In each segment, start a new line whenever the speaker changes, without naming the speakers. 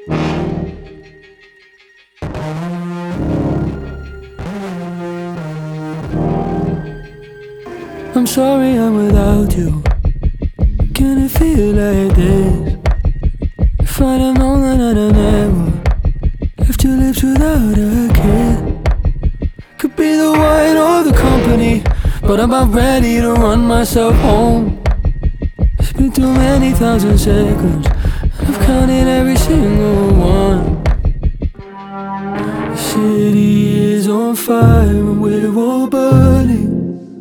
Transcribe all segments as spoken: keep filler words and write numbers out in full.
I'm sorry I'm without you. Can it feel like this? If I'd have known that I'd have never left your lips without a kiss. Could be the wine or the company, but I'm about ready to run myself home. It's been too many thousand seconds, I've counted every single one. The city is on fire and we're all burning.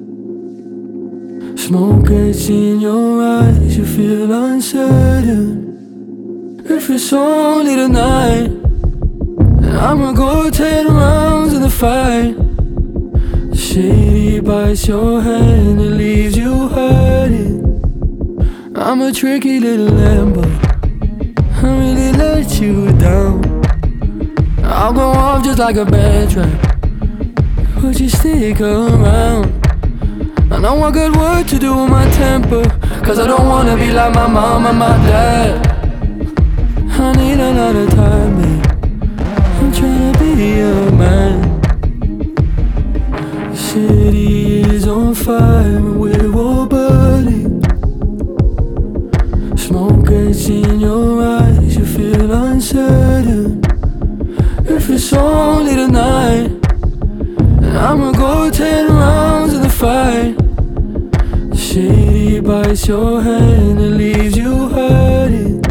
Smoke gets in your eyes, you feel uncertain. If it's only tonight, then I'ma go ten rounds in the fight. The city bites your hand and leaves you hurting. I'm a tricky little lamb, but I really let you down. I'll go off just like a bad trap, but you stick around. I know I got work to do with my temper, cause I don't wanna be like my mom and my dad. I need a lot of time, babe, I'm tryna be a man. The city is on fire and we're all burning. Smoke gets in your eyes, you feel uncertain. If it's only tonight, then I'ma go ten rounds in the fight. The city bites your hand and leaves you hurting.